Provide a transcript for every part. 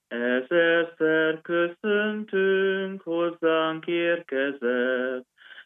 Ezerszer köszöntünk, hozzánk érkezett,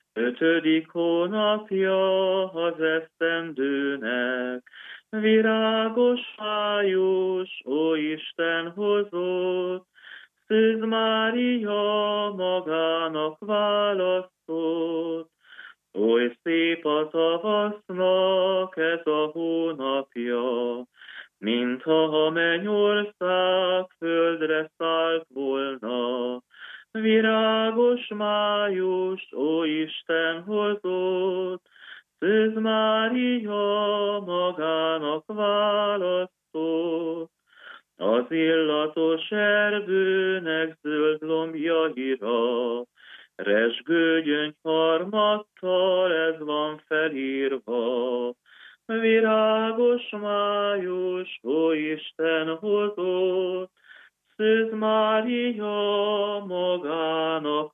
5. hónapja az esztendőnek. Virágos május, ó Isten hozott, Szűz Mária magának választott. Oly szép a tavasznak ez a hónapja, mintha a mennyország földre szállt volna. Virágos május, ó Isten hozott, Szűz Mária magának választott. Az illatos erdőnek zöld lombjaira, rezsgő gyöngyharmattal ez van felírva. Virágos május, ó Isten hozott, Szűz Mária magának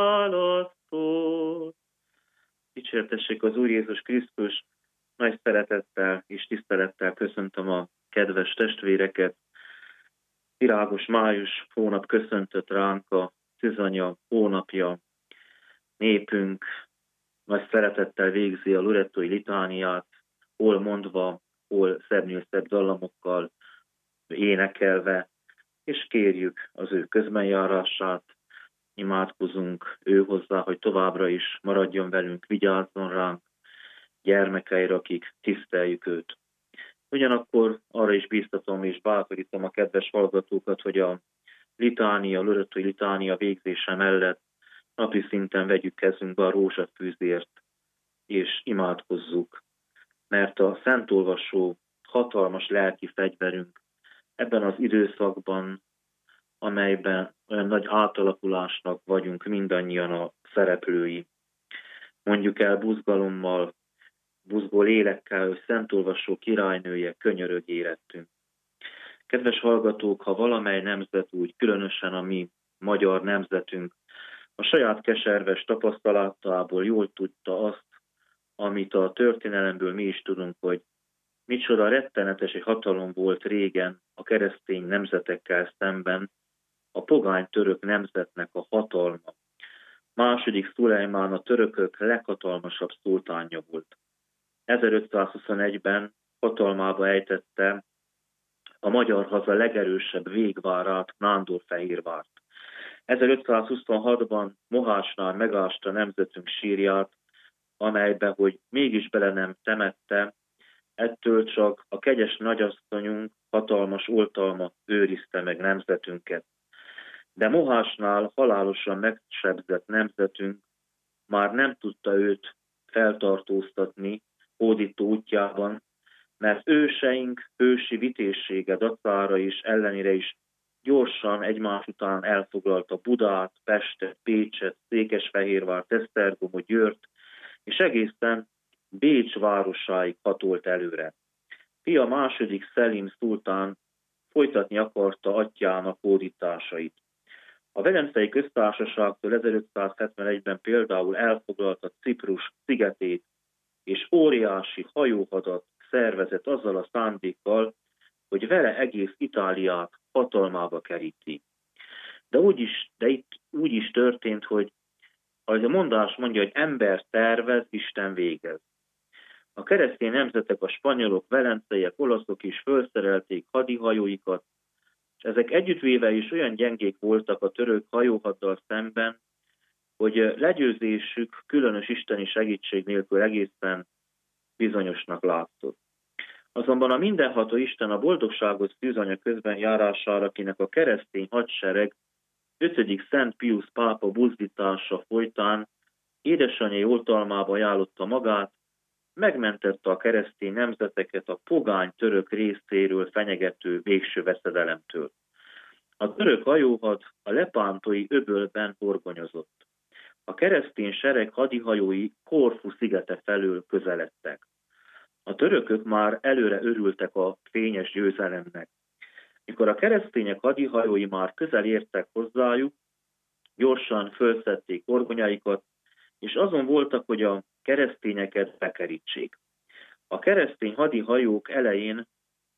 választott. Dicsértessék az Úr Jézus Krisztus, nagy szeretettel és tisztelettel köszöntöm a kedves testvéreket. Virágos május hónap köszöntött ránk, a Szűzanya hónapja. Népünk nagy szeretettel végzi a lorettói litániát, hol mondva, hol szebbnél szebb dallamokkal énekelve, és kérjük az ő közbenjárását, imádkozunk ő hozzá, hogy továbbra is maradjon velünk, vigyázzon ránk, gyermekeire, akik tiszteljük őt. Ugyanakkor arra is bíztatom és bátorítom a kedves hallgatókat, hogy a litánia, lorettói litánia végzése mellett napi szinten vegyük kezünkbe a rózsafűzért, és imádkozzuk, mert a szentolvasó hatalmas lelki fegyverünk ebben az időszakban, amelyben olyan nagy átalakulásnak vagyunk mindannyian a szereplői. Mondjuk el buzgalommal, buzgó lélekkel, hogy szentolvasó királynője, könyörög érettünk. Kedves hallgatók, ha valamely nemzet úgy, különösen a mi magyar nemzetünk, a saját keserves tapasztalatából jól tudta azt, amit a történelemből mi is tudunk, hogy micsoda rettenetes egy hatalom volt régen a keresztény nemzetekkel szemben, a pogány török nemzetnek a hatalma. Második Szulejmán a törökök leghatalmasabb szultánja volt. 1521-ben hatalmába ejtette a magyar haza legerősebb végvárát, Nándorfehérvárt. 1526-ban Mohásnál megásta nemzetünk sírját, amelybe, hogy mégis bele nem temette, ettől csak a kegyes nagyasszonyunk hatalmas oltalma őrizte meg nemzetünket. De Mohásnál halálosan megsebzett nemzetünk már nem tudta őt feltartóztatni hódító útjában, mert őseink hősi vitézsége dacára is, ellenére is gyorsan egymás után elfoglalta Budát, Pestet, Pécset, Székesfehérvárt, Esztergomot, Győrt, és egészen Bécs városáig hatolt előre. Fia második Szelim szultán folytatni akarta atyjának hódításait. A Velencei Köztársaságtól 1571-ben például elfoglalta Ciprus szigetét, és óriási hajóhadat szervezett azzal a szándékkal, hogy vele egész Itáliát hatalmába keríti. De itt úgy is történt, hogy ahogy a mondás mondja, hogy ember tervez, Isten végez. A keresztény nemzetek, a spanyolok, velenceiek, olaszok is felszerelték hadihajóikat, és ezek együttvéve is olyan gyengék voltak a török hajóhaddal szemben, hogy legyőzésük különös isteni segítség nélkül egészen bizonyosnak látszott. Azonban a mindenható Isten a boldogságos Szűzanya közben járására, akinek a keresztény hadsereg 5. Szent Piusz pápa buzdítása folytán édesanyja oltalmába ajánlotta magát, megmentette a keresztény nemzeteket a pogány török részéről fenyegető végső veszedelemtől. A török hajóhad a lepántói öbölben horgonyozott. A keresztény sereg hadihajói Korfu szigete felől közeledtek. A törökök már előre örültek a fényes győzelemnek. Mikor a keresztények hadihajói már közel értek hozzájuk, gyorsan fölszedték horgonyaikat, és azon voltak, hogy a keresztényeket bekerítsék. A keresztény hadihajók elején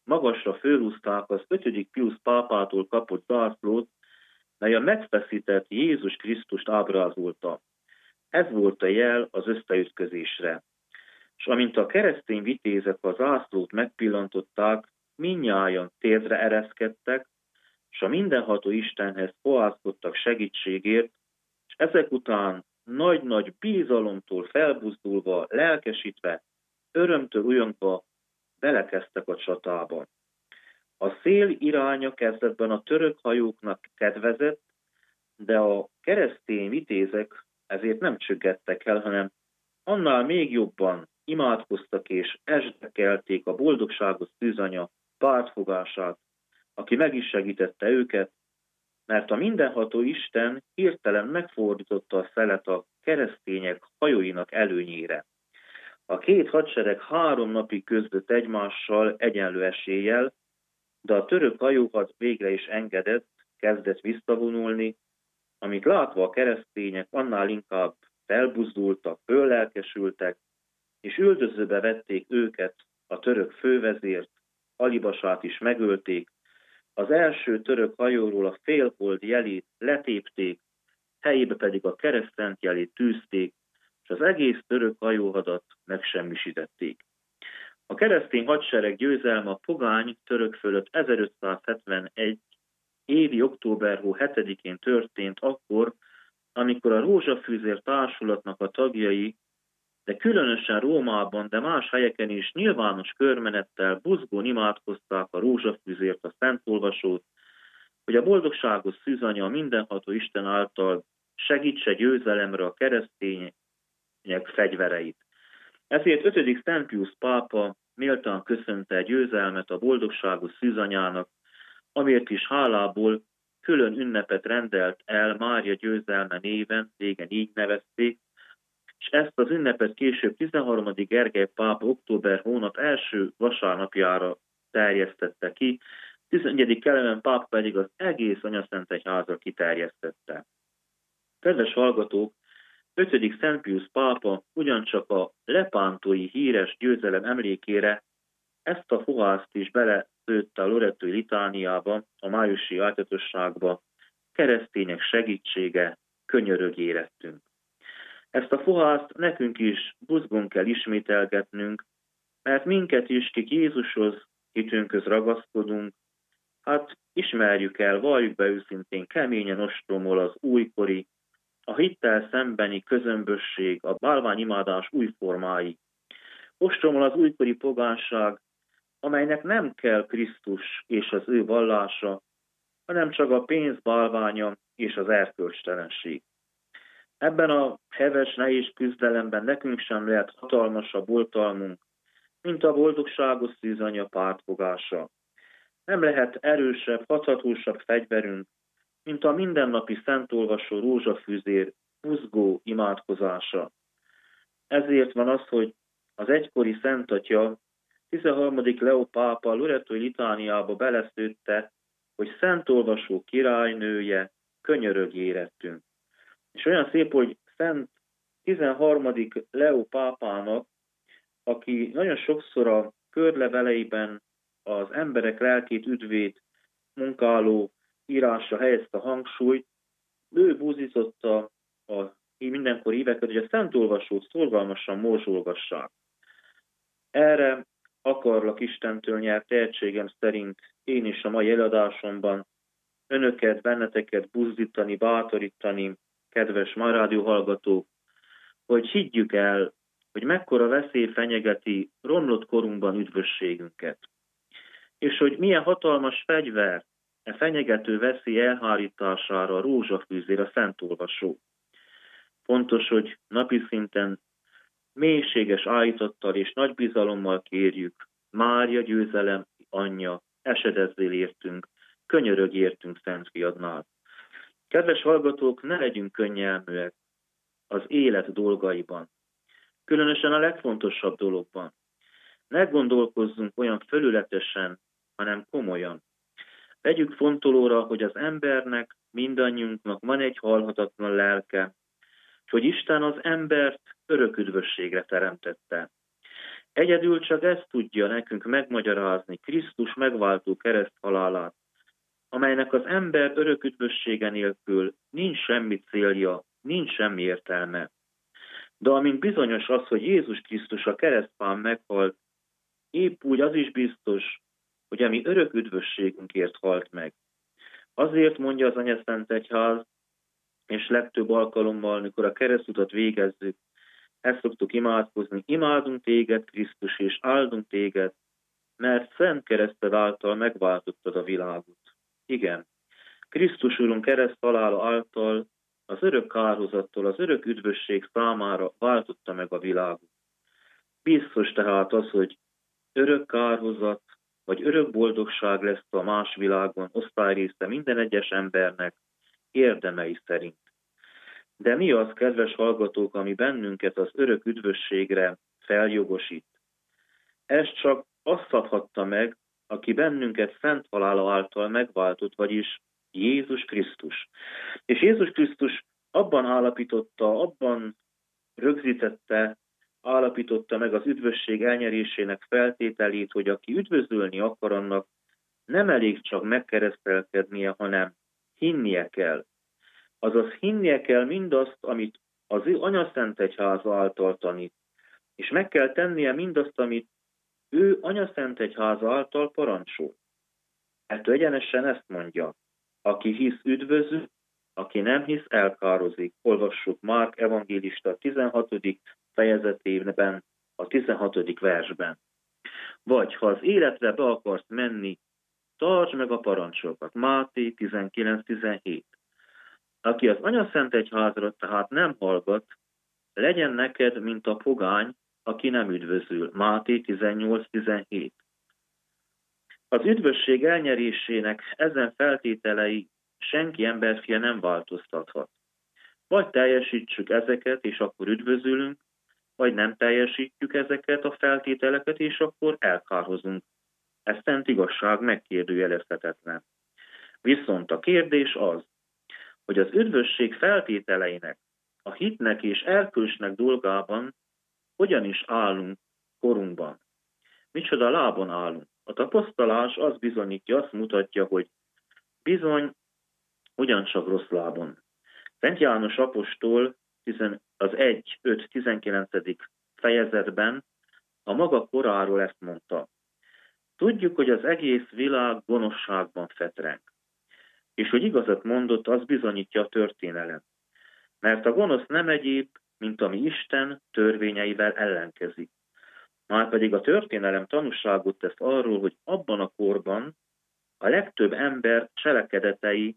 magasra fölhúzták az 5. Piusz pápától kapott zászlót, mely a megfeszített Jézus Krisztust ábrázolta. Ez volt a jel az összeütközésre. És amint a keresztény vitézek a zászlót megpillantották, mindnyájan térdre ereszkedtek, és a mindenható Istenhez fohászkodtak segítségért, és ezek után nagy-nagy bízalomtól felbuzdulva, lelkesítve, örömtől ujjongva belekezdtek a csatába. A szél iránya kezdetben a török hajóknak kedvezett, de a keresztény vitézek ezért nem csüggedtek el, hanem annál még jobban imádkoztak és esdekelték a boldogságos szűzanya pártfogását, aki meg is segítette őket, mert a mindenható Isten hirtelen megfordította a szelet a keresztények hajóinak előnyére. A két hadsereg 3 napig küzdött egymással egyenlő eséllyel, de a török hajóhad végre is engedett, kezdett visszavonulni, amit látva a keresztények annál inkább felbuzdultak, föllelkesültek, és üldözőbe vették őket, a török fővezért, Alibasát is megölték, az első török hajóról a félhold jelét letépték, helyébe pedig a keresztent jelét tűzték, és az egész török hajóhadat megsemmisítették. A keresztény hadsereg győzelme a pogány török fölött 1571 évi október 7-én történt akkor, amikor a Rózsafűzér társulatnak a tagjai, de különösen Rómában, de más helyeken is nyilvános körmenettel buzgón imádkozták a Rózsafűzért, a Szentolvasót, hogy a boldogságos szűzanya a mindenható Isten által segítse győzelemre a keresztények fegyvereit. Ezért 5. Szent Piusz pápa méltán köszönte a győzelmet a boldogságos szűzanyának, amiért is hálából külön ünnepet rendelt el Mária győzelme néven, régen így nevezték, és ezt az ünnepet később 13. Gergely pápa október hónap első vasárnapjára terjesztette ki, 11. Kelemen pápa pedig az egész Anyaszentegyházra kiterjesztette. Kedves hallgatók, 5. Szent Piusz pápa ugyancsak a lepántói híres győzelem emlékére ezt a fohászt is beleszőtte a lorettói litániába, a májusi áltatosságba, keresztények segítsége, könyörög érettünk. Ezt a fohászt nekünk is buzgón kell ismételgetnünk, mert minket is, kik Jézushoz, hitünkhöz ragaszkodunk, hát ismerjük el, valljuk be őszintén, keményen ostromol az újkori, a hittel szembeni közömbösség, a bálványimádás új formái. Ostromol az újkori pogánság, amelynek nem kell Krisztus és az ő vallása, hanem csak a pénz bálványa és az erkölcstelenség. Ebben a heves, nehéz küzdelemben nekünk sem lehet hatalmasabb oltalmunk, mint a boldogságos szűzanya pártfogása. Nem lehet erősebb, hathatósabb fegyverünk, mint a mindennapi szentolvasó Rózsafűzér buzgó imádkozása. Ezért van az, hogy az egykori Szentatya 13. Leó pápa lorettói litániába beleszőtte, hogy szentolvasó királynője, könyörög érettünk. És olyan szép, hogy Szent 13. Leó pápának, aki nagyon sokszor a körleveleiben az emberek lelkét, üdvét munkáló írásra helyezte a hangsúlyt, ő búzította a mindenkor éveket, hogy a szentolvasót szorgalmasan morzsolgassák. Erre akarlak Istentől nyert tehetségem szerint én is a mai előadásomban önöket, benneteket buzdítani, bátorítani, kedves Mai Rádió hallgatók, hogy higgyük el, hogy mekkora veszély fenyegeti romlott korunkban üdvösségünket. És hogy milyen hatalmas fegyver e fenyegető veszély elhárítására a Rózsafűzér, a szentolvasó. Fontos, hogy napi szinten mélységes áhítattal és nagy bizalommal kérjük, Mária győzelem anyja, esedezzél értünk, könyörög értünk Szent Fiadnál. Kedves hallgatók, ne legyünk könnyelműek az élet dolgaiban, különösen a legfontosabb dologban. Ne gondolkozzunk olyan felületesen, hanem komolyan. Vegyük fontolóra, hogy az embernek, mindannyiunknak van egy halhatatlan lelke, és hogy Isten az embert örök üdvösségre teremtette. Egyedül csak ezt tudja nekünk megmagyarázni Krisztus megváltó kereszthalálát, amelynek az ember örök üdvössége nélkül nincs semmi célja, nincs semmi értelme. De amint bizonyos az, hogy Jézus Krisztus a keresztfán meghalt, épp úgy az is biztos, hogy a mi örök üdvösségünkért halt meg. Azért mondja az Anyaszent Egyház, és legtöbb alkalommal, amikor a keresztutat végezzük, ezt szoktuk imádkozni, imádunk téged, Krisztus, és áldunk téged, mert szent kereszted által megváltottad a világot. Igen, Krisztus Urunk kereszthalála által az örök kárhozattól, az örök üdvösség számára váltotta meg a világot. Biztos tehát az, hogy örök kárhozat, vagy örök boldogság lesz a más világon osztályrésze minden egyes embernek érdemei szerint. De mi az, kedves hallgatók, ami bennünket az örök üdvösségre feljogosít? Ez csak azt adhatta meg, aki bennünket szent halála által megváltott, vagyis Jézus Krisztus. És Jézus Krisztus abban állapította, abban rögzítette, állapította meg az üdvösség elnyerésének feltételét, hogy aki üdvözölni akar, annak nem elég csak megkeresztelkednie, hanem hinnie kell. Azaz hinnie kell mindazt, amit az Anyaszent Egyháza által tanít, és meg kell tennie mindazt, amit ő Anyaszent Egyháza által parancsol. Ettől egyenesen ezt mondja, aki hisz üdvözül, aki nem hisz elkározik. Olvassuk Márk evangélista 16. fejezetében, a 16. versben. Vagy ha az életre be akarsz menni, tartsd meg a parancsokat. Máté 19-17. Aki az Anyaszent Egyházra tehát nem hallgat, legyen neked, mint a pogány, aki nem üdvözül. Máté 18-17. Az üdvösség elnyerésének ezen feltételei senki emberfia nem változtathat. Vagy teljesítsük ezeket, és akkor üdvözülünk, vagy nem teljesítjük ezeket a feltételeket, és akkor elkárhozunk. Ez szent igazság megkérdőjelezhetetlen. Viszont a kérdés az, hogy az üdvösség feltételeinek, a hitnek és erkölcsnek dolgában hogyan is állunk korunkban. Micsoda lábon állunk. A tapasztalás azt bizonyítja, azt mutatja, hogy bizony ugyancsak rossz lábon. Szent János apostol az 1-5-19. fejezetben a maga koráról ezt mondta. Tudjuk, hogy az egész világ gonoszságban fetreng. És hogy igazat mondott, az bizonyítja a történelem. Mert a gonosz nem egyéb, mint ami Isten törvényeivel ellenkezik. Márpedig a történelem tanúságot tesz arról, hogy abban a korban a legtöbb ember cselekedetei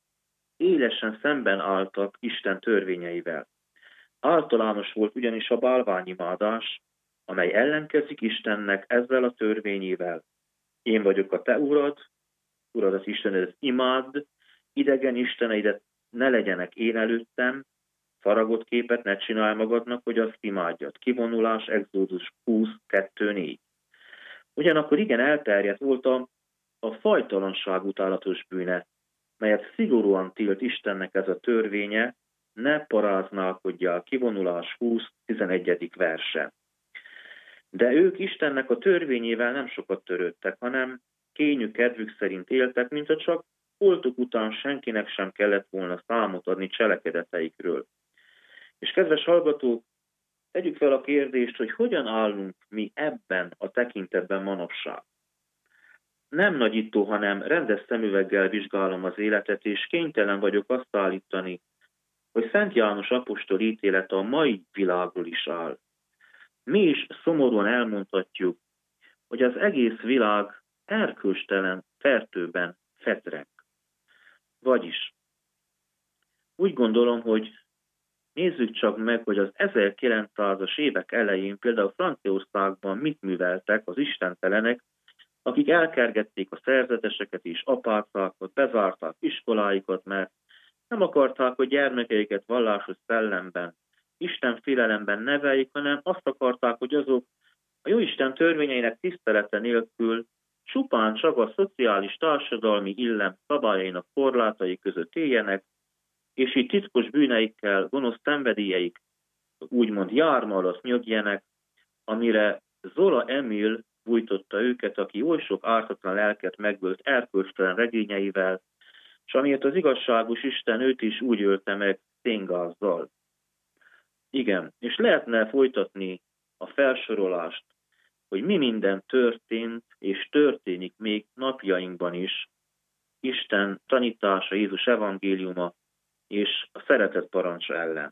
élesen szemben álltak Isten törvényeivel. Általános volt ugyanis a bálványimádás, amely ellenkezik Istennek ezzel a törvényével. Én vagyok a te urad, uradat Istenedet imádd, idegen isteneidet ne legyenek én előttem, faragott képet ne csinálj magadnak, hogy azt imádjad. Kivonulás, Exodus 20:2-4. Ugyanakkor igen elterjedt volt a fajtalanság utálatos bűne, melyet szigorúan tilt Istennek ez a törvénye, ne paráználkodjál, Kivonulás 20:11. verse. De ők Istennek a törvényével nem sokat törődtek, hanem kényük kedvük szerint éltek, mintha csak holtuk után senkinek sem kellett volna számot adni cselekedeteikről. És kedves hallgatók, tegyük fel a kérdést, hogy hogyan állunk mi ebben a tekintetben manapság. Nem nagyító, hanem rendes szemüveggel vizsgálom az életet, és kénytelen vagyok azt állítani, hogy Szent János apostol ítélete a mai világról is áll. Mi is szomorúan elmondhatjuk, hogy az egész világ erkölcstelen fertőben fetreng. Vagyis úgy gondolom, hogy nézzük csak meg, hogy az 1900-as évek elején például Franciaországban mit műveltek az istentelenek, akik elkergették a szerzeteseket és apácákat, bezárták iskoláikat, mert nem akarták, hogy gyermekeiket vallásos szellemben, Isten félelemben neveljék, hanem azt akarták, hogy azok a Jóisten törvényeinek tisztelete nélkül csupán csak a szociális társadalmi illem szabályainak korlátai között éljenek, és így titkos bűneikkel, gonosz szenvedélyeik úgymond járma alatt nyögjenek, amire Zola Emil bújtotta őket, aki oly sok ártatlan lelket megölt erkölcstelen regényeivel, és amiért az igazságos Isten őt is úgy ölte meg széngázzal. Igen, és lehetne folytatni a felsorolást, hogy mi minden történt és történik még napjainkban is, Isten tanítása, Jézus evangéliuma és a szeretet parancsa ellen.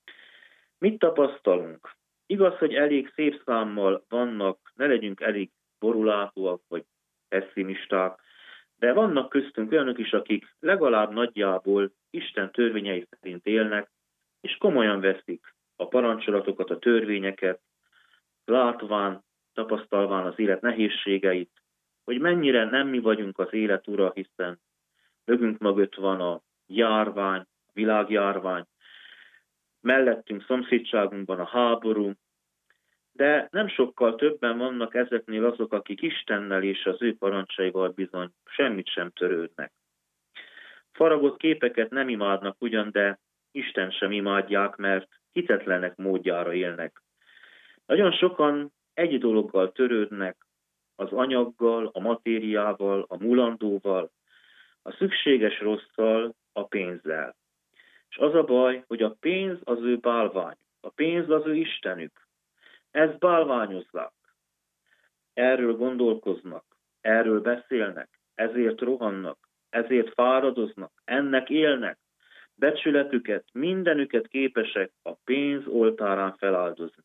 Mit tapasztalunk? Igaz, hogy elég szép számmal vannak, ne legyünk elég borulátóak vagy pessimisták, de vannak köztünk olyanok is, akik legalább nagyjából Isten törvényei szerint élnek, és komolyan veszik a parancsolatokat, a törvényeket, látván, tapasztalván az élet nehézségeit, hogy mennyire nem mi vagyunk az élet ura, hiszen mögünk mögött van a járvány, a világjárvány, mellettünk szomszédságunkban a háború, de nem sokkal többen vannak ezeknél azok, akik Istennel és az ő parancsaival bizony semmit sem törődnek. Faragott képeket nem imádnak ugyan, de Isten sem imádják, mert hitetlenek módjára élnek. Nagyon sokan egy dologgal törődnek, az anyaggal, a matériával, a mulandóval, a szükséges rosszal, a pénzzel. És az a baj, hogy a pénz az ő bálvány, a pénz az ő istenük. Ezt bálványozzák. Erről gondolkoznak, erről beszélnek, ezért rohannak, ezért fáradoznak, ennek élnek, becsületüket, mindenüket képesek a pénz oltárán feláldozni.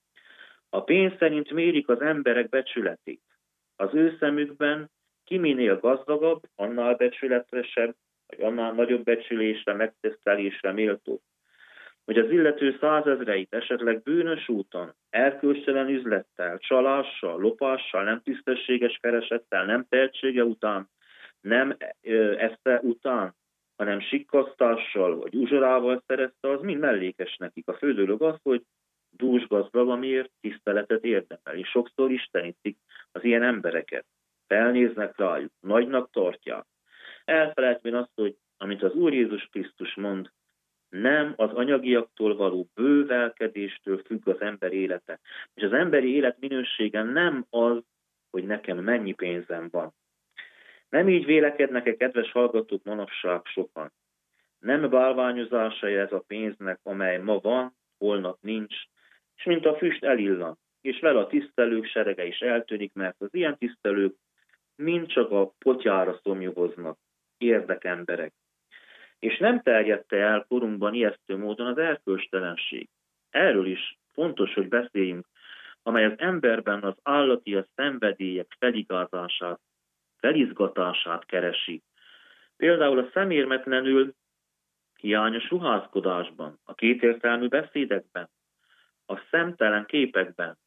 A pénz szerint mérik az emberek becsületét. Az ő szemükben ki minél gazdagabb, annál becsületesebb, vagy annál nagyobb becsülésre, megtisztelésre méltó. Hogy az illető százezreit esetleg bűnös úton, erkölcstelen üzlettel, csalással, lopással, nem tisztességes keresettel, nem tehetsége után, nem esze után, hanem sikkasztással vagy uzsorával szerezte, az mind mellékes nekik. A fő dolog az, hogy dús gazdag, amiért tiszteletet érdemel, és sokszor istenítik az ilyen embereket. Felnéznek rájuk, nagynak tartják. Elfelejtvén azt, hogy amit az Úr Jézus Krisztus mond, nem az anyagiaktól való bővelkedéstől függ az ember élete. És az emberi élet minősége nem az, hogy nekem mennyi pénzem van. Nem így vélekednek-e, kedves hallgatók, manapság sokan. Nem bálványozása ez a pénznek, amely ma van, holnap nincs, és mint a füst elillan, és vele a tisztelők serege is eltűnik, mert az ilyen tisztelők mind csak a potyára szomjúgoznak, érdekemberek. És nem terjedte el korunkban ijesztő módon az erkölcstelenség. Erről is fontos, hogy beszéljünk, amely az emberben az állati, a szenvedélyek feligázását, felizgatását keresi. Például a szemérmetlenül hiányos ruházkodásban, a kétértelmű beszédekben, a szemtelen képekben,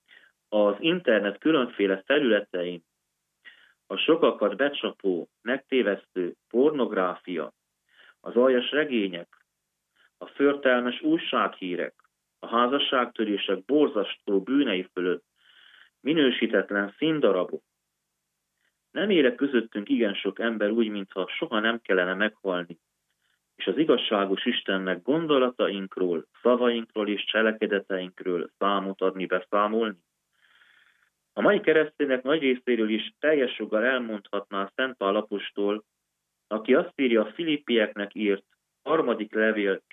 az internet különféle felületein, a sokakat becsapó, megtévesztő pornográfia, az aljas regények, a förtelmes újsághírek, a házasságtörések borzasztó bűnei fölött minősítetlen színdarabok. Nem élek közöttünk igen sok ember úgy, mintha soha nem kellene meghalni, és az igazságos Istennek gondolatainkról, szavainkról és cselekedeteinkről számot adni, beszámolni. A mai keresztények nagy részéről is teljes joggal elmondhatná Szent Pál apostol, aki azt írja a Filippieknek írt 3. levél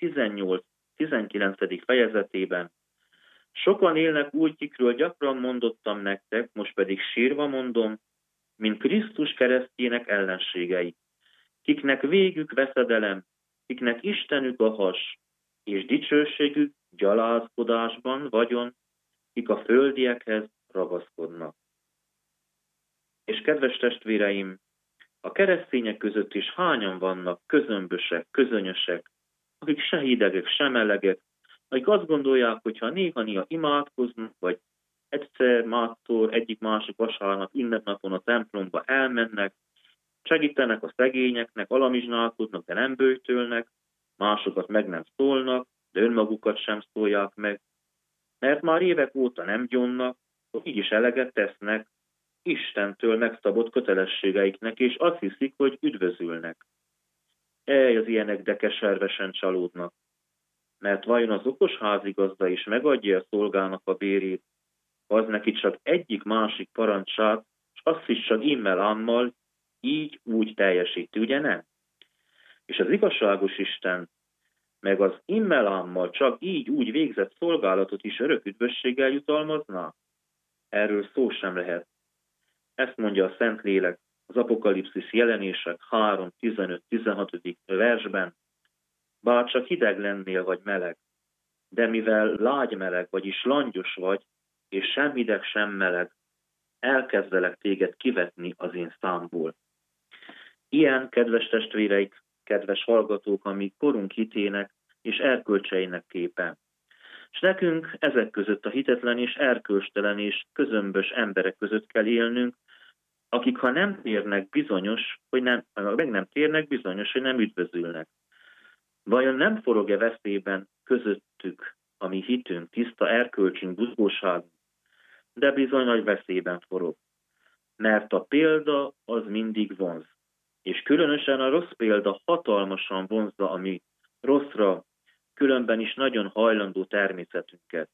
18-19. fejezetében: sokan élnek úgy, kikről gyakran mondottam nektek, most pedig sírva mondom, mint Krisztus keresztjének ellenségei, kiknek végük veszedelem, kiknek Istenük a has, és dicsőségük gyalázkodásban vagyon, kik a földiekhez ragaszkodnak. És kedves testvéreim, a keresztények között is hányan vannak közömbösek, közönyösek, akik se hidegek, se melegek, akik azt gondolják, hogy ha néha imádkoznak, vagy egyszer másszor, egyik-másik vasárnap, ünnepnapon a templomba elmennek, segítenek a szegényeknek, alamizsnálkodnak, de nem böjtölnek, másokat meg nem szólnak, de önmagukat sem szólják meg, mert már évek óta nem gyónnak, így is eleget tesznek Istentől megszabott kötelességeiknek, és azt hiszik, hogy üdvözülnek. Az ilyenek de keservesen csalódnak, mert vajon az okos házigazda is megadja a szolgának a bérét, az neki csak egyik másik parancsát, és azt is csak immel-ammal, így úgy teljesíti, ugye nem? És az igazságos Isten meg az immel-ammal csak így úgy végzett szolgálatot is örök üdvösséggel jutalmazná? Erről szó sem lehet. Ezt mondja a Szentlélek az Apokalipszis Jelenések 3, 15, 16. versben. Bár csak hideg lennél vagy meleg, de mivel lágy-meleg, vagyis langyos vagy, és sem hideg, sem meleg, elkezdelek téged kivetni az én számból. Ilyen, kedves testvéreik, kedves hallgatók, ami korunk hitének és erkölcseinek képe. És nekünk ezek között a hitetlen és erkölcstelen és közömbös emberek között kell élnünk, akik ha nem térnek bizonyos, hogy nem térnek bizonyos, hogy nem üdvözülnek. Vajon nem forog-e veszélyben közöttük a mi hitünk, tiszta erkölcsünk, buzgóságunk? De bizony nagy veszélyben forog. Mert a példa az mindig vonz. És különösen a rossz példa hatalmasan vonzza a mi rosszra, különben is nagyon hajlandó természetünket.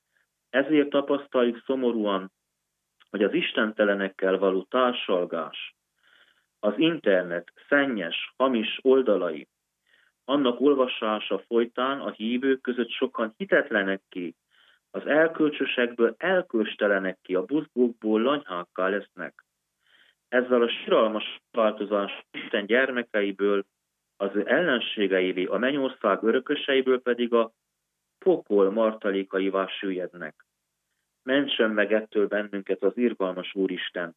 Ezért tapasztaljuk szomorúan, hogy az istentelenekkel való társalgás, az internet szennyes, hamis oldalai, annak olvasása folytán a hívők között sokan hitetlenekké, az erkölcsösekből elkölcstelenekké, a buzgókból lanyhákká lesznek. Ezzel a siralmas változás Isten gyermekeiből, az ő ellenségeivé, a mennyország örököseiből pedig a pokol martalékaivá süllyednek. Mentsen meg ettől bennünket az irgalmas Úristen.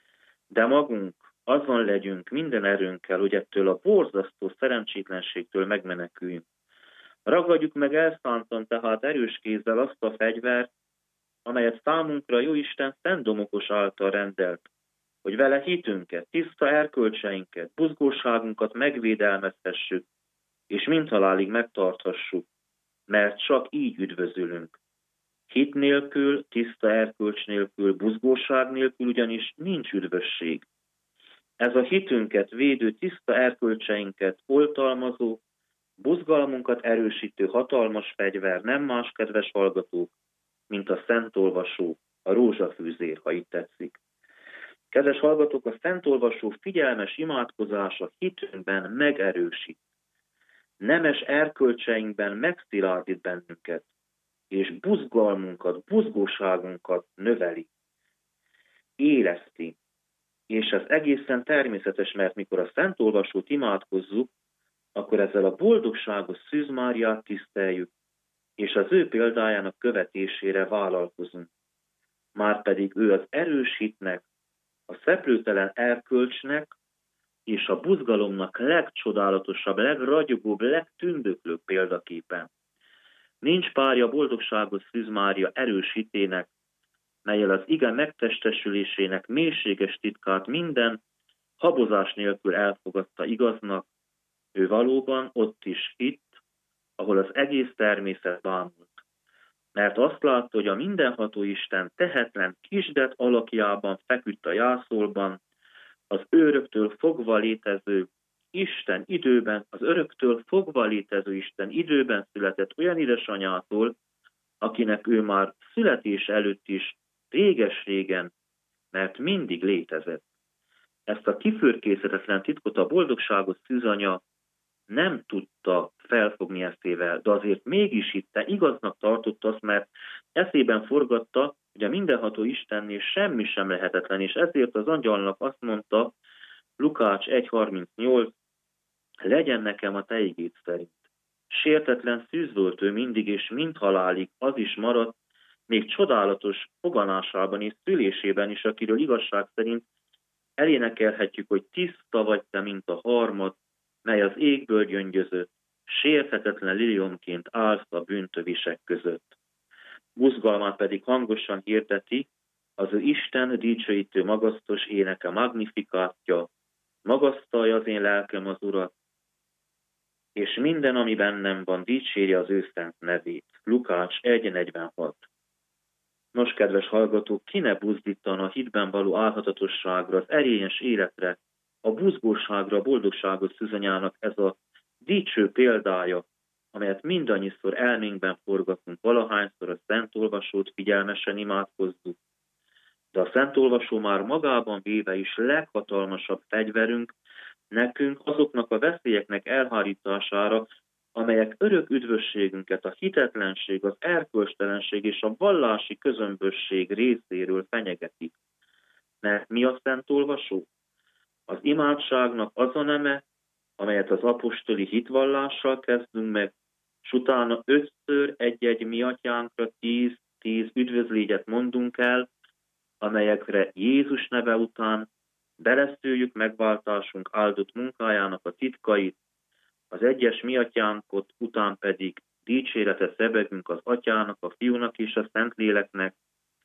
De magunk azon legyünk minden erőnkkel, hogy ettől a borzasztó szerencsétlenségtől megmeneküljünk. Ragadjuk meg elszántan tehát erős kézzel azt a fegyvert, amelyet számunkra Jóisten Szent Domokos által rendelt, hogy vele hitünket, tiszta erkölcseinket, buzgóságunkat megvédelmezhessük, és mindhalálig megtarthassuk, mert csak így üdvözülünk. Hit nélkül, tiszta erkölcs nélkül, buzgóság nélkül ugyanis nincs üdvösség. Ez a hitünket védő, tiszta erkölcseinket oltalmazó, buzgalmunkat erősítő hatalmas fegyver nem más, kedves hallgatók, mint a szentolvasó, a rózsafűzér, ha itt tetszik. Kedves hallgatók, a szentolvasó figyelmes imádkozása hitünkben megerősít, nemes erkölcseinkben megszilárdít bennünket, és buzgalmunkat, buzgóságunkat növeli, éleszti. És ez egészen természetes, mert mikor a szentolvasót imádkozzuk, akkor ezzel a boldogságos Szűz Máriát tiszteljük, és az ő példájának követésére vállalkozunk. Márpedig ő az erős hitnek, a szeplőtelen erkölcsnek és a buzgalomnak legcsodálatosabb, legragyogóbb, legtündöklőbb példaképen. Nincs párja boldogságos Szűz Mária erős hitének, mellyel az ige megtestesülésének mélységes titkát minden habozás nélkül elfogadta igaznak, ő valóban ott is hitt, ahol az egész természet bámult. Mert azt látta, hogy a mindenható Isten tehetlen kisdet alakjában feküdt a jászolban, az öröktől fogva létező Isten időben, az öröktől fogva létező Isten időben született olyan édesanyától, akinek ő már születés előtt is réges-régen, mert mindig létezett. Ezt a kifürkészhetetlen titkot a boldogságos szűzanya nem tudta felfogni eszével, de azért mégis hitte, igaznak tartotta azt, mert eszében forgatta, hogy a mindenható Istennél semmi sem lehetetlen, és ezért az angyalnak azt mondta, Lukács 1.38, legyen nekem a te igéd szerint. Sértetlen szűz volt ő mindig, és mind halálig az is maradt, még csodálatos foganásában és szülésében is, akiről igazság szerint elénekelhetjük, hogy tiszta vagy te, mint a harmad, mely az égből gyöngyözött, sérthetetlen liliomként állsz a bűntövisek között. Buzgalmát pedig hangosan hirdeti az ő Isten dicsőítő magasztos éneke magnifikátja, magasztalja az én lelkem az Urat, és minden, ami bennem van, dicsérje az ő szent nevét. Lukács 1.46. Nos, kedves hallgatók, ki ne buzdítana a hitben való álhatatosságra, az erényes életre, a buzgóságra, a boldogságos szűzanyának ez a dicső példája, amelyet mindannyiszor elménkben forgatunk, valahányszor a Szent Olvasót figyelmesen imádkozzuk. De a Szent Olvasó már magában véve is leghatalmasabb fegyverünk nekünk azoknak a veszélyeknek elhárítására, amelyek örök üdvösségünket, a hitetlenség, az erkölcstelenség és a vallási közömbösség részéről fenyegetik. Mert mi a Szent Olvasó? Az imádságnak az a neme, amelyet az apostoli hitvallással kezdünk meg, és utána 5-ször egy-egy mi atyánkra 10 üdvözlégyet mondunk el, amelyekre Jézus neve után beleszőjük megváltásunk áldott munkájának a titkait, az egyes mi atyánkot után pedig dicséretet szebegünk az atyának, a fiúnak és a Szentléleknek,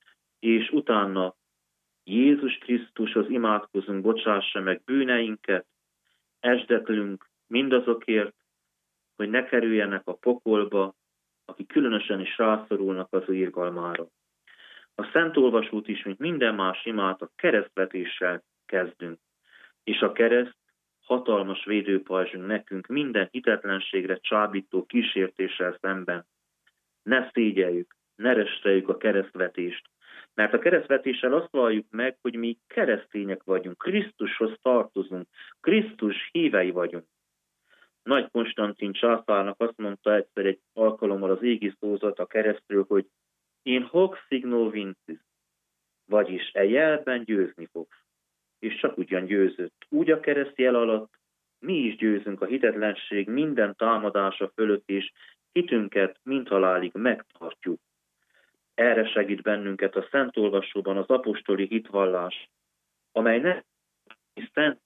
és utána Jézus Krisztushoz imádkozunk, bocsássa meg bűneinket, esdeklünk mindazokért, hogy ne kerüljenek a pokolba, akik különösen is rászorulnak az ő irgalmára. A Szent Olvasót is, mint minden más imát, a keresztvetéssel kezdünk, és a kereszt hatalmas védőpajzsunk nekünk minden hitetlenségre csábító kísértéssel szemben. Ne szégyeljük, ne resteljük a keresztvetést, mert a keresztvetéssel azt valljuk meg, hogy mi keresztények vagyunk, Krisztushoz tartozunk, Krisztus hívei vagyunk. Nagy Konstantin császárnak azt mondta egyszer egy alkalommal az égisztózat a keresztről, hogy in hoc signo vincis, vagyis e jelben győzni fogsz. És csak ugyan győzött. Úgy a kereszt jel alatt mi is győzünk a hitetlenség minden támadása fölött, és hitünket mindhalálig megtartjuk. Erre segít bennünket a Szent Olvasóban az apostoli hitvallás, amely nem szent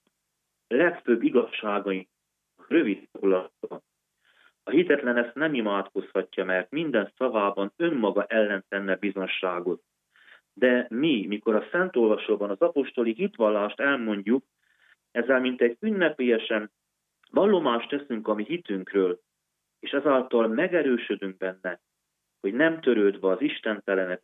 legfőbb igazságai rövid foglalata. A hitetlen ezt nem imádkozhatja, mert minden szavában önmaga ellen tenne bizonságot. De mi, mikor a Szent Olvasóban az apostoli hitvallást elmondjuk, ezzel mint egy ünnepélyesen vallomást teszünk a mi hitünkről, és ezáltal megerősödünk benne, hogy nem törődve az istentelenek,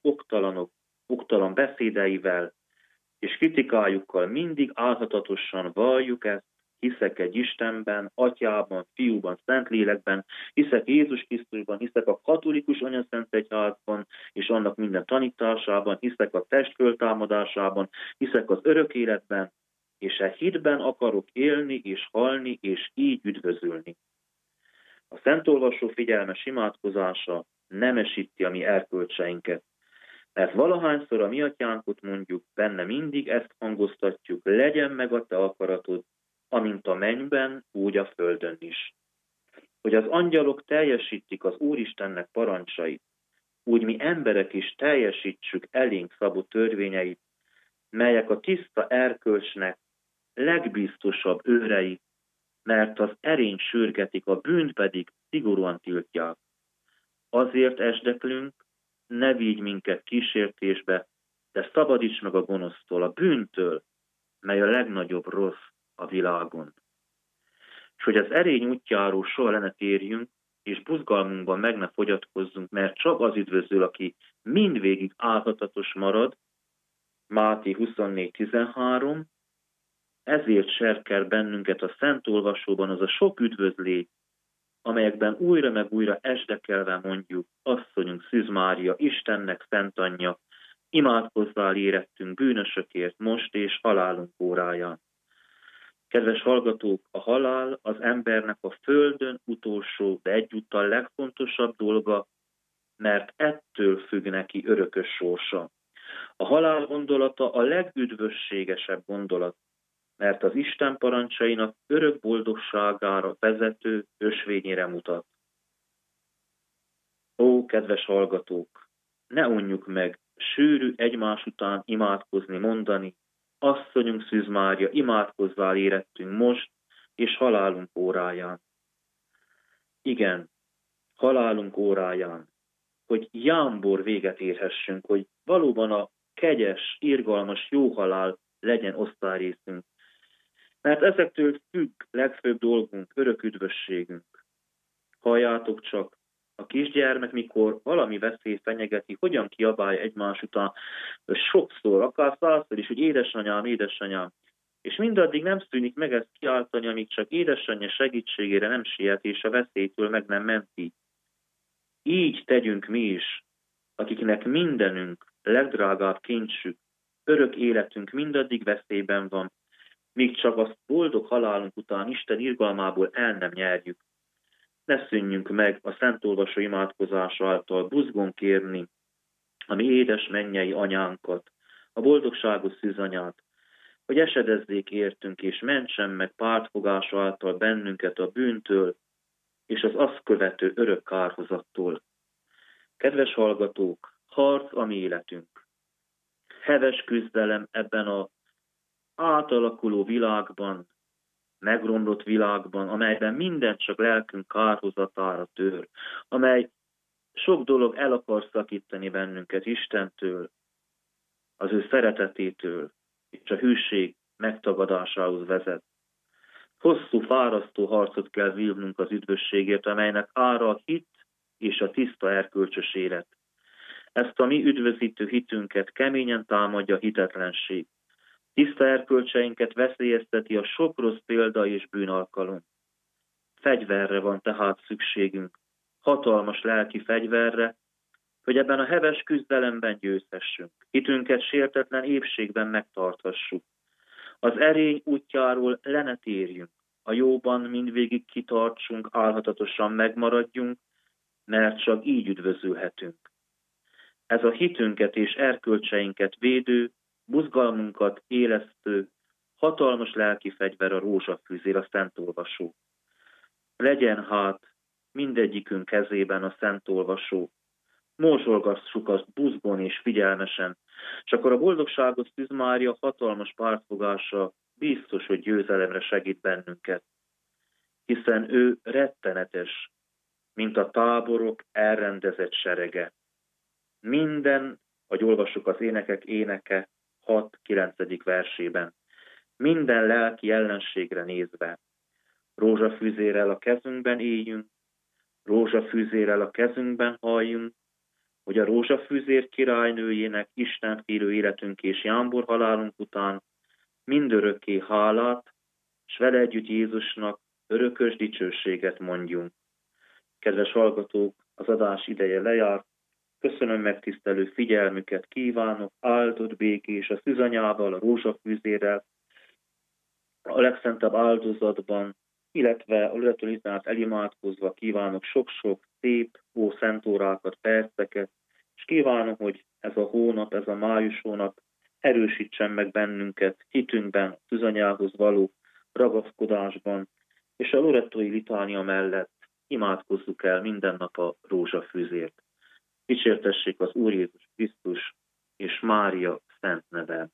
oktalan beszédeivel és kritikájukkal mindig álhatatosan valljuk ezt, hiszek egy Istenben, Atyában, Fiúban, Szentlélekben, hiszek Jézus Krisztusban, hiszek a katolikus anyaszent egyházban, és annak minden tanításában, hiszek a test föltámadásában, hiszek az örök életben, és e hitben akarok élni és halni, és így üdvözülni. A Szent Olvasó figyelmes imádkozása nemesíti a mi erkölcseinket, mert valahányszor a mi atyánkot mondjuk, benne mindig ezt hangoztatjuk, legyen meg a te akaratod, amint a mennyben, úgy a földön is. Hogy az angyalok teljesítik az Úristennek parancsait, úgy mi emberek is teljesítsük elénk szabott törvényeit, melyek a tiszta erkölcsnek legbiztosabb őrei, mert az erényt sürgetik, a bűnt pedig szigorúan tiltják. Azért esdeklünk, ne vigy minket kísértésbe, de szabadíts meg a gonosztól, a bűntől, mely a legnagyobb rossz a világon. És hogy az erény útjáról soha le ne térjünk, és buzgalmunkban meg ne fogyatkozzunk, mert csak az üdvözül, aki mindvégig álhatatos marad, Máté 24:13, ezért serkel bennünket a Szent Olvasóban az a sok üdvözlégy, amelyekben újra meg újra esdekelve mondjuk, asszonyunk Szűz Mária, Istennek szent anyja, imádkozzál érettünk bűnösökért most és halálunk óráján. Kedves hallgatók, a halál az embernek a földön utolsó, de egyúttal legfontosabb dolga, mert ettől függ neki örökös sorsa. A halál gondolata a legüdvösségesebb gondolat, mert az Isten parancsainak örök boldogságára vezető ösvényére mutat. Ó, kedves hallgatók, ne unjuk meg sűrű egymás után imádkozni, mondani, asszonyunk Szűz Mária, imádkozzál érettünk most, és halálunk óráján. Igen, halálunk óráján, hogy jámbor véget érhessünk, hogy valóban a kegyes, irgalmas, jó halál legyen osztályrészünk. Mert ezektől függ legfőbb dolgunk, örök üdvösségünk. Halljátok csak, a kisgyermek, mikor valami veszély fenyegeti, hogyan kiabálja egymás után, sokszor, akár 100-szor is, hogy édesanyám, édesanyám. És mindaddig nem szűnik meg ezt kiáltani, amíg csak édesanyja segítségére nem siet, és a veszélytől meg nem menti. Így tegyünk mi is, akiknek mindenünk, legdrágább kincsük, örök életünk mindaddig veszélyben van, míg csak azt boldog halálunk után Isten irgalmából el nem nyerjük. Ne szűnjünk meg a szentolvasó imádkozás által buzgón kérni a mi édes mennyei anyánkat, a boldogságos szűzanyát, hogy esedezzék értünk, és mentsen meg pártfogás által bennünket a bűntől, és az azt követő örök kárhozattól. Kedves hallgatók, harc a mi életünk. Heves küzdelem ebben az átalakuló világban, megromlott világban, amelyben minden csak lelkünk kárhozatára tör, amely sok dolog el akar szakítani bennünket Istentől, az ő szeretetétől, és a hűség megtagadásához vezet. Hosszú, fárasztó harcot kell vívnunk az üdvösségért, amelynek ára a hit és a tiszta erkölcsös élet. Ezt a mi üdvözítő hitünket keményen támadja a hitetlenség. Tiszta erkölcseinket veszélyezteti a sok rossz példa és bűnalkalom. Fegyverre van tehát szükségünk, hatalmas lelki fegyverre, hogy ebben a heves küzdelemben győzhessünk, hitünket sértetlen épségben megtarthassuk. Az erény útjáról le ne térjünk, a jóban mindvégig kitartsunk, álhatatosan megmaradjunk, mert csak így üdvözülhetünk. Ez a hitünket és erkölcseinket védő, buzgalmunkat élesztő, hatalmas lelki fegyver a rózsafűzér, a szentolvasó. Legyen hát mindegyikünk kezében a szentolvasó. Morzsolgassuk azt buzgón és figyelmesen, és akkor a boldogságos Szűz Mária hatalmas pártfogása biztos, hogy győzelemre segít bennünket. Hiszen ő rettenetes, mint a táborok elrendezett serege. Minden, ahogy olvassuk az Énekek éneke 6.9. versében, minden lelki ellenségre nézve, rózsafűzérrel a kezünkben éljünk, rózsafűzérrel a kezünkben halljunk, hogy a rózsafűzér királynőjének istenfélő életünk és jámbor halálunk után mindörökké hálát, s vele együtt Jézusnak örökös dicsőséget mondjunk. Kedves hallgatók, az adás ideje lejárt. Köszönöm megtisztelő figyelmüket, kívánok áldott békés a szűzanyával, a rózsafűzérrel, a legszentebb áldozatban, illetve a Loretto-Litanát elimádkozva kívánok sok-sok szép, szentórákat, perceket, és kívánom, hogy ez a hónap, ez a május hónap erősítsen meg bennünket hitünkben, a szűzanyához való ragaszkodásban, és a Lorettói litánia mellett imádkozzuk el minden nap a rózsafűzért. Dicsértessék az Úr Jézus Krisztus és Mária szent neve.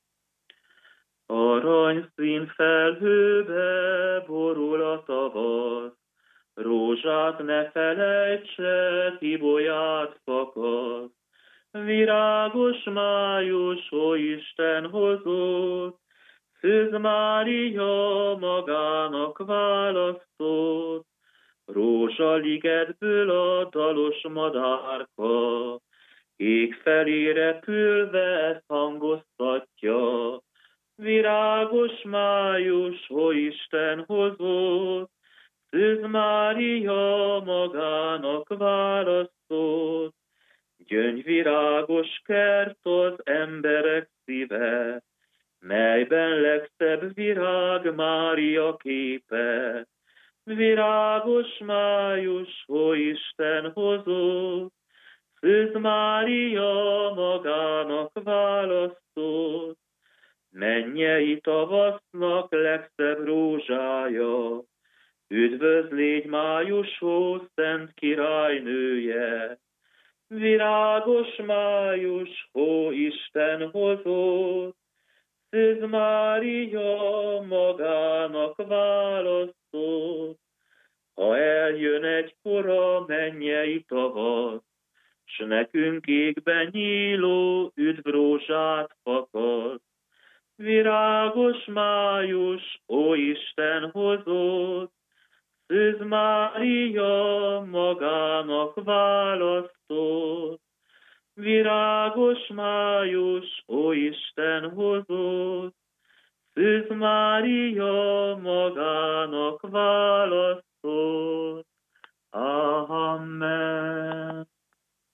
Aranyszín felhőbe borul a tavasz, rózsát ne felejtse, ibolyát fakad. Virágos május, ó Isten hozott, Szűz Mária magának választott. Rózsaligetből a dalos madárka, ég felé repülve ezt hangoztatja. Virágos május, ó Isten hozott, Szűz Mária magának választott. Gyöngyvirágos kert az emberek szíve, melyben legszebb virág Mária képe. Virágos május, ó Isten hozott, Szűz Mária magának választott. Mennyei tavasznak legszebb rózsája, üdvözlégy május, ó szent királynője. Virágos május, ó Isten hozott, Szűz Mária magának választott. Ha eljön egykor a mennyei tavasz, s nekünk égben nyíló üdvrózsát fakad. Virágos május, ó Isten hozott, Szűz Mária magának választott. Virágos május, ó Isten hozott, Szűz Mária magának választott. Amen.